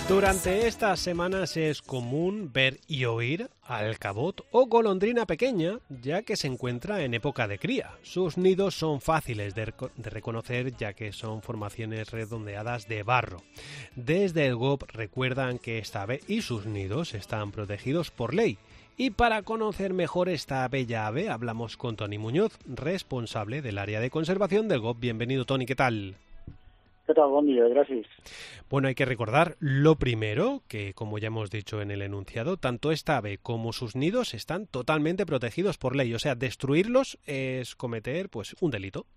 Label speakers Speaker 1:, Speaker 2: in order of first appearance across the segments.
Speaker 1: Durante estas semanas es común ver y oír alcabot o golondrina pequeña, ya que se encuentra en época de cría. Sus nidos son fáciles de reconocer, ya que son formaciones redondeadas de barro. Desde el GOB recuerdan que esta ave y sus nidos están protegidos por ley. Y para conocer mejor esta bella ave, hablamos con Toni Muñoz, responsable del área de conservación del GOB. Bienvenido, Toni, ¿qué tal?
Speaker 2: ¿Qué tal? Buen día, gracias.
Speaker 1: Bueno, hay que recordar lo primero, que como ya hemos dicho en el enunciado, tanto esta ave como sus nidos están totalmente protegidos por ley. O sea, destruirlos es cometer pues un delito.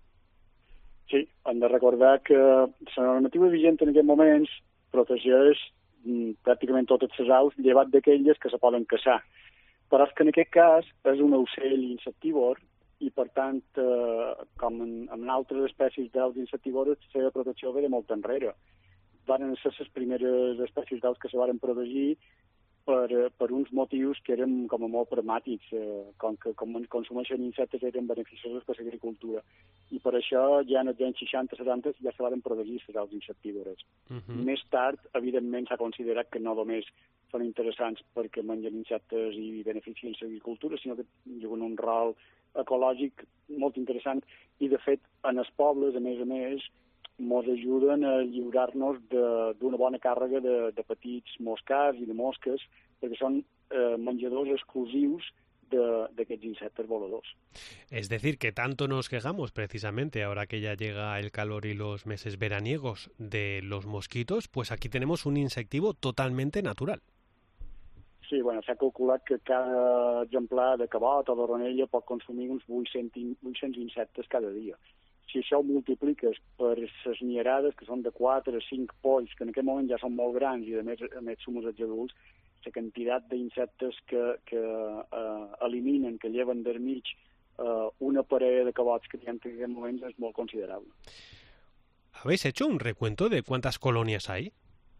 Speaker 2: Sí, hem de recordar que la normativa vigent en aquest moments protegeix pràcticament totes les aus, llevat d'aquelles que se poden caçar. Però és que en aquest cas és un ocell insectívor i, per tant, com en altres espècies d'aus insectívores, la seva protecció ve de molt enrere. Van ser les primeres espècies d'aus que se van protegir per uns motius que eren com a molt pragmàtics, com que consumeixen insectes eren beneficiosos per l'agricultura. I per això ja en els anys 60-70 ja se van protegir les aus insectívores. Més tard, evidentment, s'ha considerat que no només són interessants perquè mengen insectes i beneficien l'agricultura, sinó que juguen un rol ecològic molt interessant i, de fet, en els pobles, a més, ens ajuden a lliurar-nos d'una bona càrrega de petits moscars i de mosques, perquè són menjadors exclusius d'aquests insectes voladors.
Speaker 1: Es decir, que tanto nos quejamos precisamente ahora que ya llega el calor y los meses veraniegos de los mosquitos, pues aquí tenemos un insectivo totalmente natural.
Speaker 2: Sí, bueno, s'ha calculat que cada exemplar de cabot o de ronella pot consumir uns 800 insectes cada dia. Si això ho multipliques per les nierades, que són de 4 a 5 polls, que en aquest moment ja són molt grans i a més som els adults, la quantitat d'insectes que eliminen, que lleven del mig una parella de cabots que hi ha en aquest moment és molt considerable.
Speaker 1: ¿Habéis hecho un recuento de cuántas colonias hay?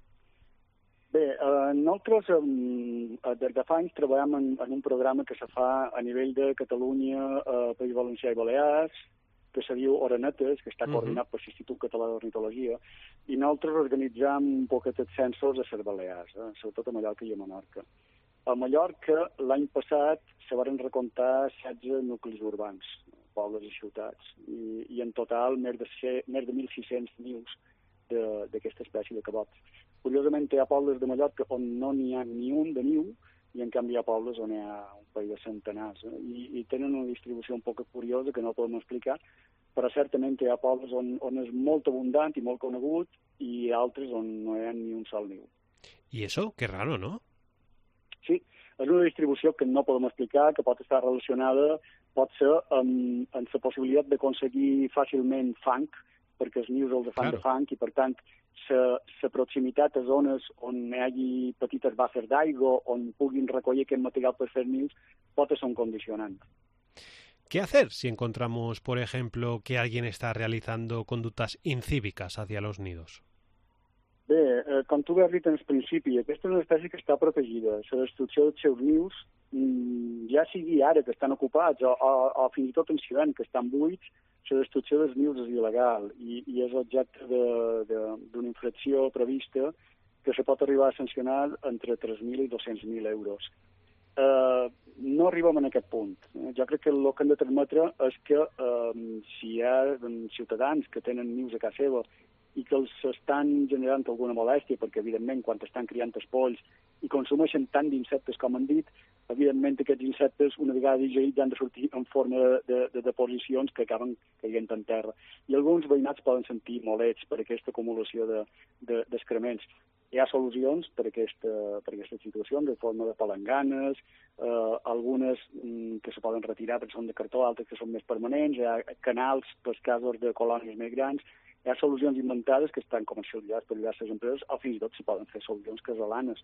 Speaker 2: Bé, nosaltres des de fa anys treballem en un programa que se fa a nivell de Catalunya, País Valencià i Balears, que se diu Orenetes, que està coordinat per l'Institut Català d'Ornitologia, i nosaltres organitzam un poquet els censos a les Balears, sobretot a Mallorca i a Menorca. A Mallorca, l'any passat, se van recomptar 16 nuclis urbans, pobles i ciutats, i en total més de 1.600 nius d'aquesta espècie de cabots. Curiosament, hi ha pobles de Mallorca on no n'hi ha ni un de niu, i en canvi hi ha pobles on hi ha un parell de centenars, i tenen una distribució un poc curiosa que no podem explicar, però certament hi ha pobles on és molt abundant i molt conegut i altres on no hi ha ni un sol niu.
Speaker 1: ¿Y eso? Qué raro, ¿no?
Speaker 2: Sí, és una distribució que no podem explicar, que pot estar relacionada, pot ser amb la possibilitat d'aconseguir fàcilment fang, perquè els nius els fan de fang, i per tant la proximitat a zones on hi hagi petites basses d'aigua, on puguin recollir aquest material per fer nius, pot ser un condicionant.
Speaker 1: ¿Qué hacer si encontramos, por ejemplo, que alguien está realizando conductas incívicas hacia los nidos?
Speaker 2: Bé, com tu has dit en el principi, aquesta és una espècie que està protegida. La destrucció dels seus nius, ja sigui ara que estan ocupats o fins i tot en hivern que estan buits, la destrucció dels nius és il·legal i és objecte d'una infracció prevista que se pot arribar a sancionar entre 3.000 i 200.000 euros. No arribem a aquest punt. Jo crec que el que hem de transmetre és que si hi ha ciutadans que tenen nius a casa seva i que els estan generant alguna molèstia, perquè evidentment quan estan criant els polls i consumeixen tant d'insectes com han dit, evidentment aquests insectes una vegada digerits han de sortir en forma de deposicions que acaben caient en terra. I alguns veïnats poden sentir molets per aquesta acumulació d'excrements. Hi ha solucions per aquesta situació, de forma de palanganes, algunes que se poden retirar perquè són de cartó, altres que són més permanents, hi ha canals per casos de colònies més grans, hi ha solucions inventades que estan comercialitzades per diverses empreses o fins i tot s'hi poden fer solucions casolanes.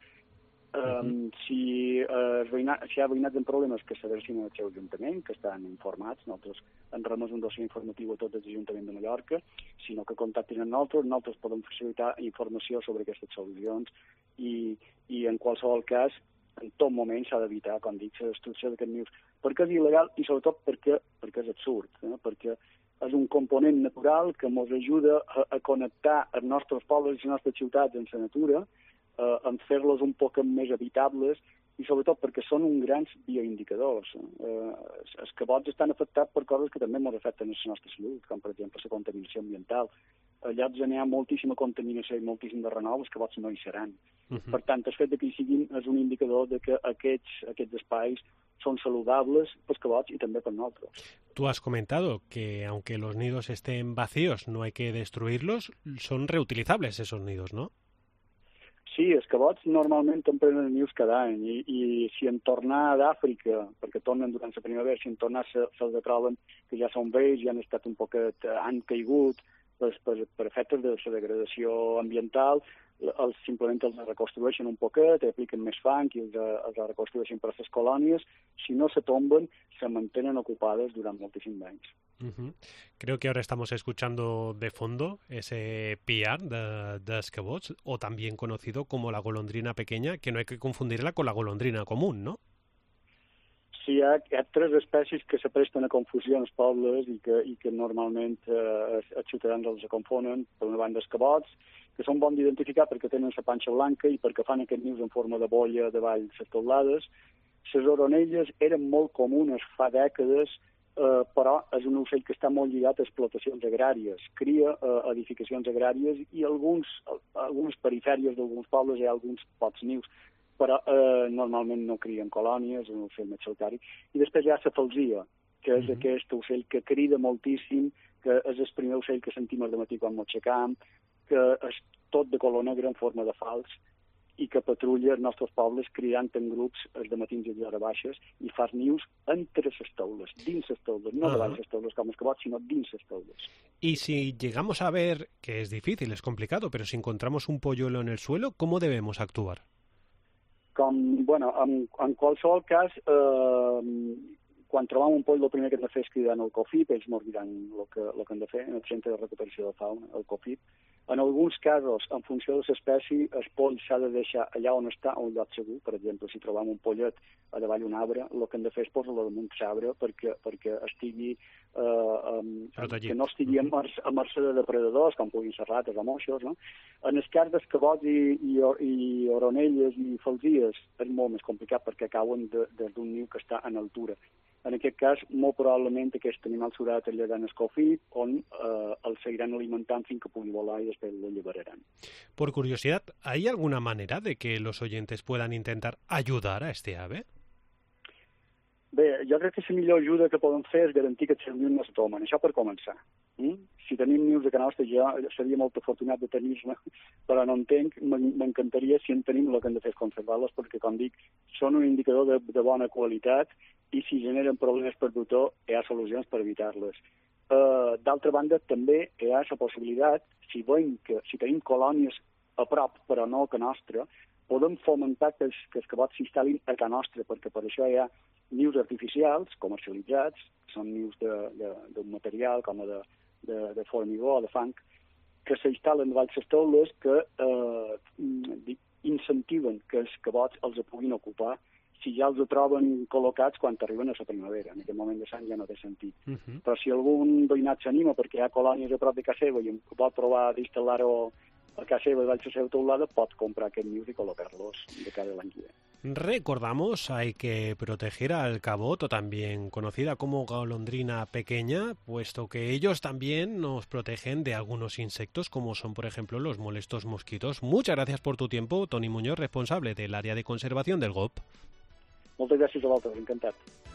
Speaker 2: Si hi ha veïnats amb problemes que s'adrecin al seu ajuntament, que estan informats, nosaltres ens remes un dossier informatiu a tot l'Ajuntament de Mallorca, sinó que contactin amb nosaltres podem facilitar informació sobre aquestes solucions i en qualsevol cas, en tot moment s'ha d'evitar, com dic, la destrucció d'aquests nius, perquè és il·legal i sobretot perquè és absurd, perquè és un component natural que ens ajuda a connectar els nostres pobles i les nostres ciutats amb la natura, en fer-los un poc més habitables, i sobretot perquè són uns grans bioindicadors. Els cabots estan afectats per coses que també ens afecten a la nostra salut, com per exemple la contaminació ambiental. Allà on hi ha moltíssima contaminació i moltíssim de renou, els cabots no hi seran. Per tant, el fet que hi siguin és un indicador de que aquests espais son saludables pels cabots i també per nosaltres.
Speaker 1: Tú has comentado que aunque los nidos estén vacíos, no hay que destruirlos, son reutilizables esos nidos, ¿no?
Speaker 2: Sí, els cabots normalment emprenen nius cada any i si en tornar d'Àfrica, perquè tornen durant la primavera, si en tornar se'ls troben que ja són vells, ja han estat un poquet, han caigut per efectes de la degradació ambiental, simplement els reconstrueixen un poquet, apliquen més fang i els reconstrueixen per a les colònies. Si no se tomben, se mantenen ocupades durant moltíssims anys.
Speaker 1: Creo que ahora estamos escuchando de fondo ese piar de escabots, o también conocido como la golondrina pequeña, que no hay que confundirla con la golondrina común, ¿no?
Speaker 2: Sí, hi ha 3 espècies que se presten a confusió als pobles i que normalment els ciutadans els confonen. Per una banda, els cabots, que són bons d'identificar perquè tenen la panxa blanca i perquè fan aquests nius en forma de bolla davall les teulades. Les oronelles eren molt comunes fa dècades, però és un ocell que està molt lligat a explotacions agràries, cria edificacions agràries i algunes perifèries d'alguns pobles hi ha alguns pocs nius, però normalment no crien colònies, és un ocell més solitari. I després hi ha la falsia, que és aquest ocell que crida moltíssim, que és el primer ocell que sentim al matí quan ens aixecam, que és tot de color negre en forma de fals i que patrulla els nostres pobles cridant en grups els dematins i les hores baixes i fa nius entre les teules, dins les teules, no davall les teules com els cabots, sinó dins les teules.
Speaker 1: Y si llegamos a ver, que es difícil, es complicado, pero si encontramos un polluelo en el suelo, ¿cómo debemos actuar?
Speaker 2: En qualsevol cas, quan trobam un poll, el primer que hem de fer és cridar el COFIP, ells ens diran el que hem de fer, en el Centre de Recuperació de Fauna, el COFIP. En alguns casos, en funció de l'espècie, el poll s'ha de deixar allà on està, a un lloc segur. Per exemple, si trobam un pollet a davall d'un arbre, el que hem de fer és posar-lo damunt l'arbre perquè estigui que no estigui a mercè de depredadors, com puguin ser rates o moixos, no? En el cas dels cabots i oronelles i falsies és molt més complicat perquè cauen des d'un niu que està en altura. En aquest cas, molt probablement aquest animal s'haurà de tallar en el COFIP, on el seguiran alimentant fins que pugui volar i després lo alliberaran.
Speaker 1: Por curiosidad, ¿hay alguna manera de que los oyentes puedan intentar ayudar a este ave?
Speaker 2: Bé, jo crec que la millor ajuda que podem fer és garantir que els nius no se tomen, això per començar. Si tenim nius a casa nostra, jo seria molt afortunat de tenir-ne, però no entenc, m'encantaria si en tenim el que hem de fer és conservar-los, perquè, com dic, són un indicador de bona qualitat i si generen problemes per tothom, hi ha solucions per evitar-les. D'altra banda, també hi ha la possibilitat, si tenim colònies a prop, però no a casa nostra, podem fomentar que els cabots s'instal·lin a casa nostra, perquè per això hi ha nius artificials comercialitzats, són nius d'un material com de formigó o de fang, que s'instal·len davall les teules que incentiven que els cabots els puguin ocupar si ja els troben col·locats quan arriben a la primavera. En aquest moment de l'any ja no té sentit. Però si algun veïnat s'anima perquè hi ha colònies a prop de casa seva i pot provar d'instal·lar-ho a casa seva davall la seva teulada, pot comprar aquests nius i col·locar-los de cara a l'any que ve.
Speaker 1: Recordamos, hay que proteger al cabot, o también conocida como golondrina pequeña, puesto que ellos también nos protegen de algunos insectos, como son, por ejemplo, los molestos mosquitos. Muchas gracias por tu tiempo, Toni Muñoz, responsable del área de conservación del GOP.
Speaker 2: Moltes gràcies a vosaltres, encantat.